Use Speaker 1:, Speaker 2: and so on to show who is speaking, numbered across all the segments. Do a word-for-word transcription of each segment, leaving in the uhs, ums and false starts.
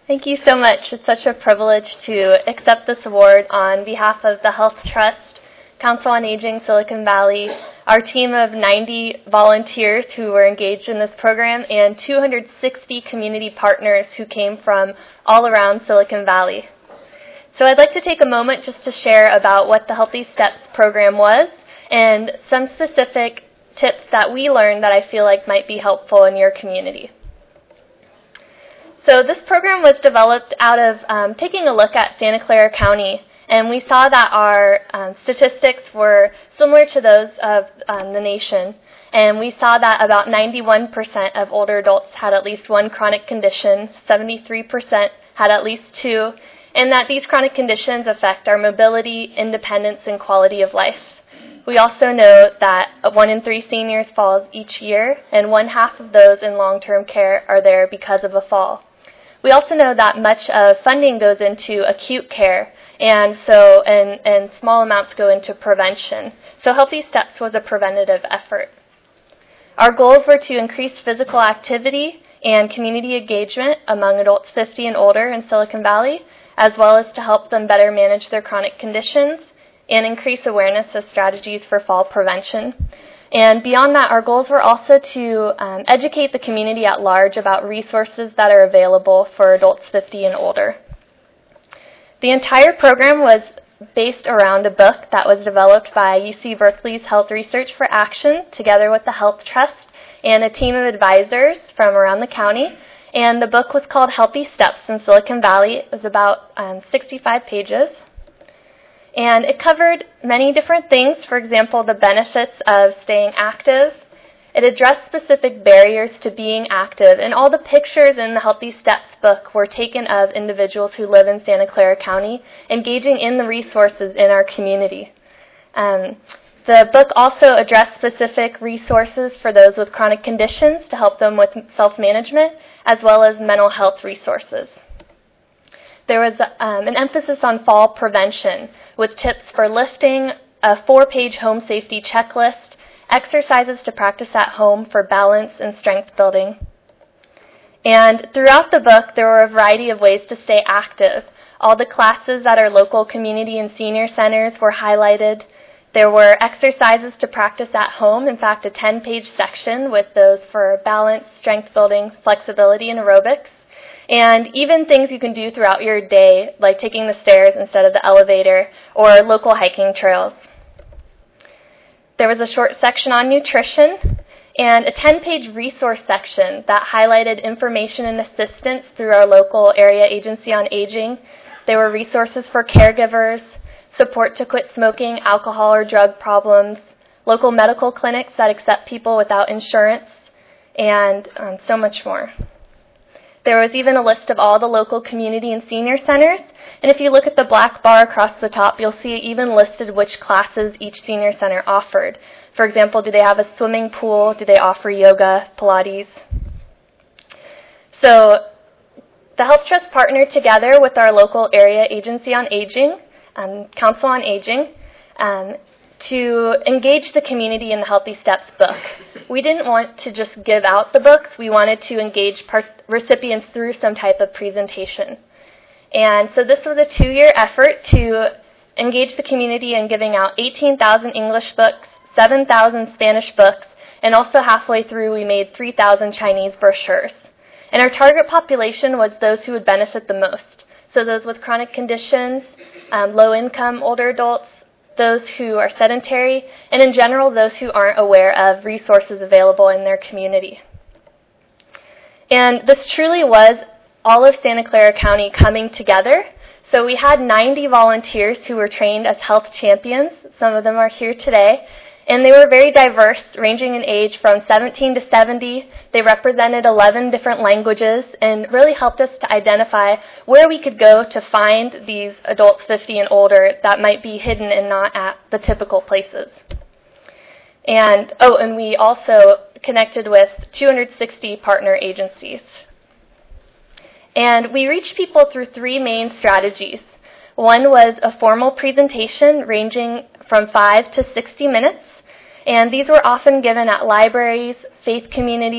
Speaker 1: Thank you so much. It's such a privilege to accept this award on behalf of the Health Trust, Council on Aging Silicon Valley, our team of ninety volunteers who were engaged in this program, and two hundred sixty community partners who came from all around Silicon Valley. So I'd like to take a moment just to share about what the Healthy Steps program was and some specific tips that we learned that I feel like might be helpful in your community. So this program was developed out of um, taking a look at Santa Clara County, and we saw that our um, statistics were similar to those of um, the nation. And we saw that about ninety-one percent of older adults had at least one chronic condition, seventy-three percent had at least two, and that these chronic conditions affect our mobility, independence, and quality of life. We also know that one in three seniors falls each year, and one half of those in long-term care are there because of a fall. We also know that much of funding goes into acute care, and so and, and small amounts go into prevention. So Healthy Steps was a preventative effort. Our goals were to increase physical activity and community engagement among adults fifty and older in Silicon Valley, as well as to help them better manage their chronic conditions and increase awareness of strategies for fall prevention. And beyond that, our goals were also to um, educate the community at large about resources that are available for adults fifty and older. The entire program was based around a book that was developed by U C Berkeley's Health Research for Action, together with the Health Trust and a team of advisors from around the county. And the book was called Healthy Steps in Silicon Valley. It was about um, sixty-five pages. And it covered many different things, for example, the benefits of staying active. It addressed specific barriers to being active, and all the pictures in the Healthy Steps book were taken of individuals who live in Santa Clara County, engaging in the resources in our community. Um, the book also addressed specific resources for those with chronic conditions to help them with self-management, as well as mental health resources. There was um, an emphasis on fall prevention with tips for lifting, a four-page home safety checklist, exercises to practice at home for balance and strength building. And throughout the book, there were a variety of ways to stay active. All the classes at our local community and senior centers were highlighted. There were exercises to practice at home, in fact, a ten-page section with those for balance, strength building, flexibility, and aerobics. And even things you can do throughout your day, like taking the stairs instead of the elevator, or local hiking trails. There was a short section on nutrition, and a ten-page resource section that highlighted information and assistance through our local area agency on aging. There were resources for caregivers, support to quit smoking, alcohol, or drug problems, local medical clinics that accept people without insurance, and um, so much more. There was even a list of all the local community and senior centers, and if you look at the black bar across the top, you'll see even listed which classes each senior center offered. For example, do they have a swimming pool? Do they offer yoga, Pilates? So the Health Trust partnered together with our local area agency on aging, um, Council on Aging, um, to engage the community in the Healthy Steps book. We didn't want to just give out the books. We wanted to engage par- recipients through some type of presentation. And so this was a two-year effort to engage the community in giving out eighteen thousand English books, seven thousand Spanish books, and also halfway through we made three thousand Chinese brochures. And our target population was those who would benefit the most. So those with chronic conditions, um, low-income older adults, those who are sedentary, and in general, those who aren't aware of resources available in their community. And this truly was all of Santa Clara County coming together. So we had ninety volunteers who were trained as health champions. Some of them are here today. And they were very diverse, ranging in age from seventeen to seventy. They represented eleven different languages and really helped us to identify where we could go to find these adults fifty and older that might be hidden and not at the typical places. And, oh, and we also connected with two hundred sixty partner agencies. And we reached people through three main strategies. One was a formal presentation ranging from five to sixty minutes. And these were often given at libraries, faith communities,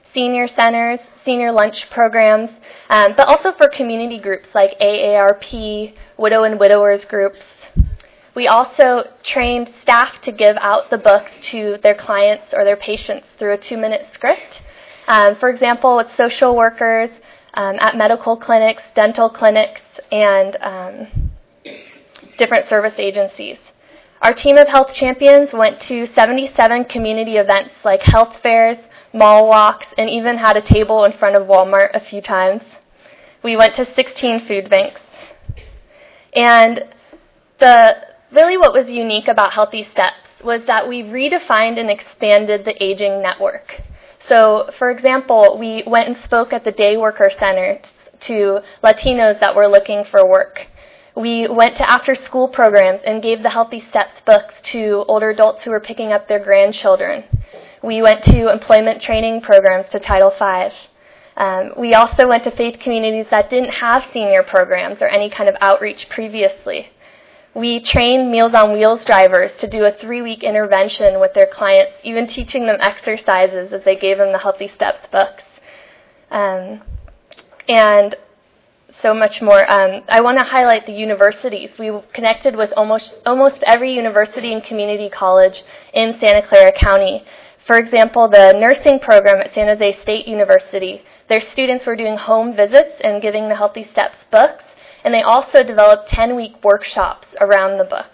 Speaker 1: senior centers, senior lunch programs, um, but also for community groups like A A R P, widow and widowers groups. We also trained staff to give out the book to their clients or their patients through a two-minute script. Um, for example, with social workers, um, at medical clinics, dental clinics, and um, different service agencies. Our team of health champions went to seventy-seven community events like health fairs, mall walks, and even had a table in front of Walmart a few times. We went to sixteen food banks. And the really what was unique about Healthy Steps was that we redefined and expanded the aging network. So, for example, we went and spoke at the Day Worker Center to Latinos that were looking for work. We went to after-school programs and gave the Healthy Steps books to older adults who were picking up their grandchildren. We went to employment training programs to Title five. Um, we also went to faith communities that didn't have senior programs or any kind of outreach previously. We trained Meals on Wheels drivers to do a three-week intervention with their clients, even teaching them exercises as they gave them the Healthy Steps books. Um, and so much more. Um, I want to highlight the universities. We connected with almost almost every university and community college in Santa Clara County. For example, the nursing program at San Jose State University, their students were doing home visits and giving the Healthy Steps books, and they also developed ten-week workshops around the books.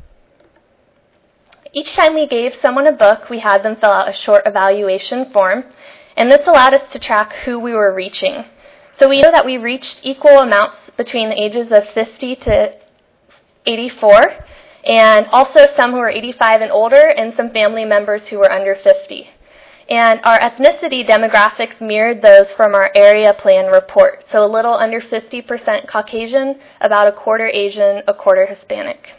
Speaker 1: Each time we gave someone a book, we had them fill out a short evaluation form, and this allowed us to track who we were reaching. So we know that we reached equal amounts between the ages of fifty to eighty-four, and also some who were eighty-five and older, and some family members who were under fifty. And our ethnicity demographics mirrored those from our area plan report, so a little under fifty percent Caucasian, about a quarter Asian, a quarter Hispanic.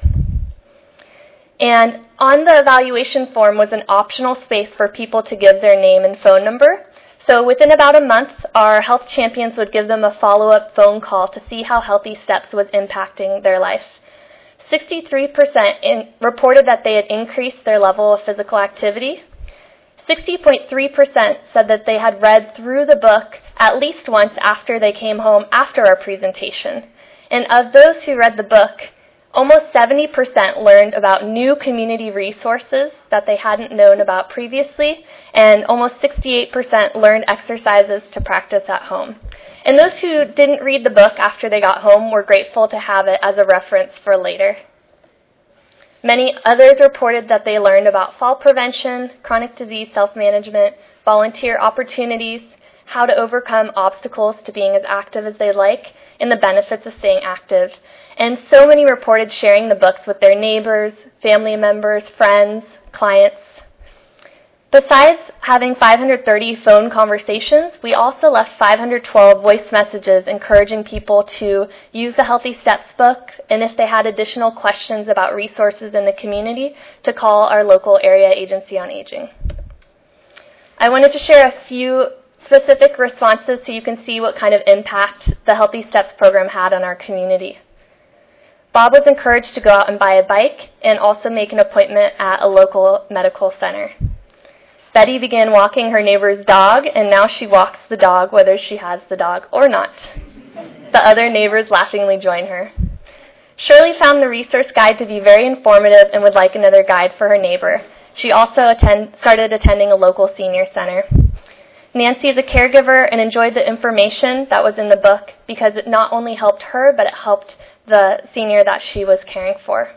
Speaker 1: And on the evaluation form was an optional space for people to give their name and phone number. So within about a month, our health champions would give them a follow-up phone call to see how Healthy Steps was impacting their life. sixty-three percent in, reported that they had increased their level of physical activity. sixty point three percent said that they had read through the book at least once after they came home after our presentation. And of those who read the book, almost seventy percent learned about new community resources that they hadn't known about previously, and almost sixty-eight percent learned exercises to practice at home. And those who didn't read the book after they got home were grateful to have it as a reference for later. Many others reported that they learned about fall prevention, chronic disease self-management, volunteer opportunities, how to overcome obstacles to being as active as they like, and the benefits of staying active. And so many reported sharing the books with their neighbors, family members, friends, clients. Besides having five hundred thirty phone conversations, we also left five hundred twelve voice messages encouraging people to use the Healthy Steps book, and if they had additional questions about resources in the community, to call our local area agency on aging. I wanted to share a few specific responses so you can see what kind of impact the Healthy Steps program had on our community. Bob was encouraged to go out and buy a bike and also make an appointment at a local medical center. Betty began walking her neighbor's dog, and now she walks the dog whether she has the dog or not. The other neighbors laughingly join her. Shirley found the resource guide to be very informative and would like another guide for her neighbor. She also attend, started attending a local senior center. Nancy is a caregiver and enjoyed the information that was in the book because it not only helped her, but it helped the senior that she was caring for.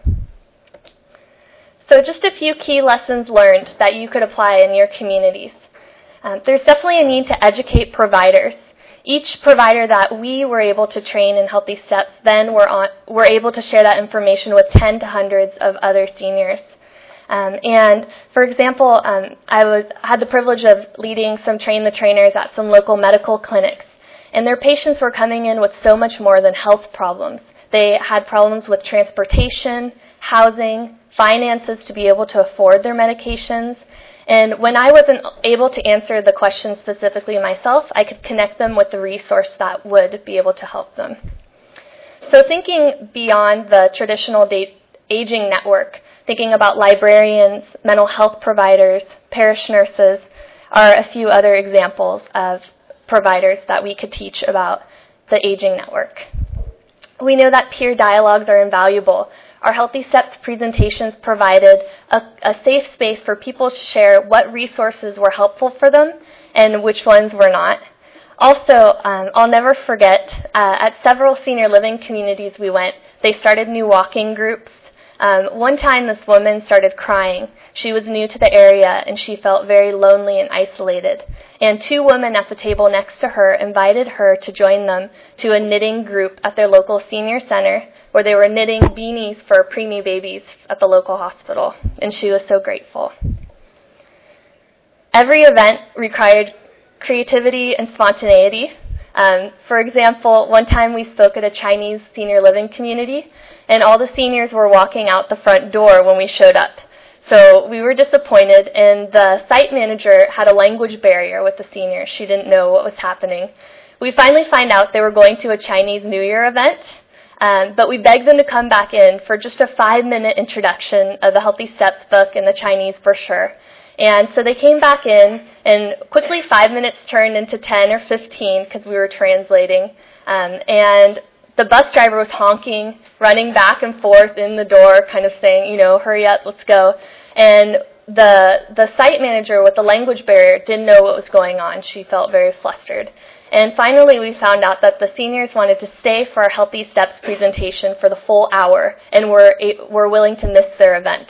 Speaker 1: So just a few key lessons learned that you could apply in your communities. Um, there's definitely a need to educate providers. Each provider that we were able to train in Healthy Steps then were, on, were able to share that information with ten to hundreds of other seniors. Um, and for example, um, I was had the privilege of leading some train the trainers at some local medical clinics, and their patients were coming in with so much more than health problems. They had problems with transportation, housing, finances to be able to afford their medications. And when I wasn't able to answer the questions specifically myself, I could connect them with the resource that would be able to help them. So thinking beyond the traditional date, aging network, thinking about librarians, mental health providers, parish nurses, are a few other examples of providers that we could teach about the Aging Network. We know that peer dialogues are invaluable. Our Healthy Steps presentations provided a, a safe space for people to share what resources were helpful for them and which ones were not. Also, um, I'll never forget, uh, at several senior living communities we went, they started new walking groups. Um, one time this woman started crying. She was new to the area and she felt very lonely and isolated. And two women at the table next to her invited her to join them to a knitting group at their local senior center where they were knitting beanies for preemie babies at the local hospital. And she was so grateful. Every event required creativity and spontaneity. Um, for example, one time we spoke at a Chinese senior living community, and all the seniors were walking out the front door when we showed up. So we were disappointed, and the site manager had a language barrier with the seniors. She didn't know what was happening. We finally find out they were going to a Chinese New Year event, um, but we begged them to come back in for just a five-minute introduction of the Healthy Steps book and the Chinese brochure. And so they came back in, and quickly five minutes turned into ten or fifteen because we were translating. Um, and the bus driver was honking, running back and forth in the door, kind of saying, you know, hurry up, let's go. And the the site manager with the language barrier didn't know what was going on. She felt very flustered. And finally, we found out that the seniors wanted to stay for our Healthy Steps presentation for the full hour and were, were willing to miss their event.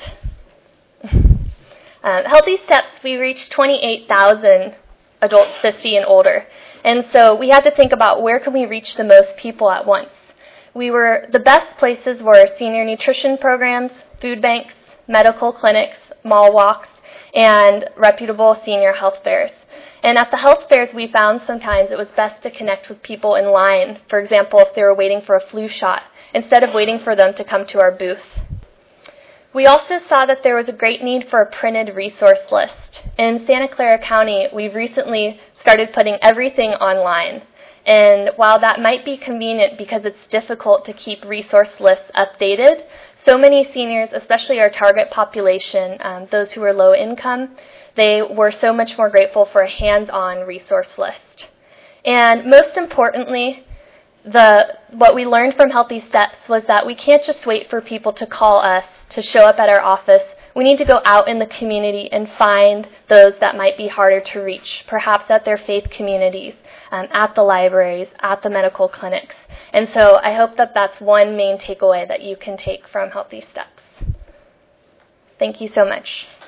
Speaker 1: Um, Healthy Steps, we reached twenty-eight thousand adults fifty and older. And so we had to think about where can we reach the most people at once. We were, the best places were senior nutrition programs, food banks, medical clinics, mall walks, and reputable senior health fairs. And at the health fairs, we found sometimes it was best to connect with people in line, for example, if they were waiting for a flu shot, instead of waiting for them to come to our booth. We also saw that there was a great need for a printed resource list. In Santa Clara County, we've recently started putting everything online. And while that might be convenient because it's difficult to keep resource lists updated, so many seniors, especially our target population, um, those who are low income, they were so much more grateful for a hands-on resource list. And most importantly, the what we learned from Healthy Steps was that we can't just wait for people to call us to show up at our office. We need to go out in the community and find those that might be harder to reach, perhaps at their faith communities, um, at the libraries, at the medical clinics. And so I hope that that's one main takeaway that you can take from Healthy Steps. Thank you so much.